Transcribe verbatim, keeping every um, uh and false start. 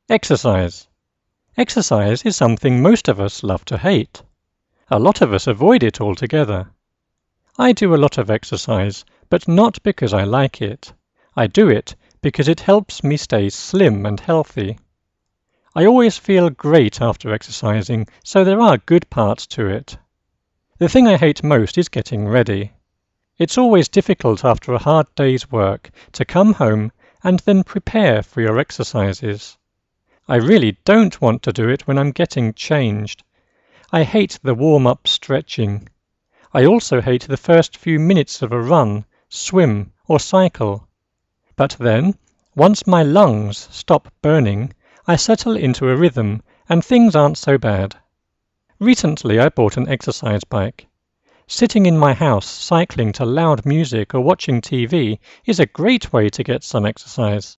Exercise. Exercise is something most of us love to hate. A lot of us avoid it altogether. I do a lot of exercise, but not because I like it. I do it because it helps me stay slim and healthy. I always feel great after exercising, so there are good parts to it. The thing I hate most is getting ready. It's always difficult after a hard day's work to come home and then prepare for your exercises. I really don't want to do it when I'm getting changed. I hate the warm-up stretching. I also hate the first few minutes of a run, swim, or cycle. But then, once my lungs stop burning, I settle into a rhythm and things aren't so bad. Recently I bought an exercise bike. Sitting in my house cycling to loud music or watching T V is a great way to get some exercise.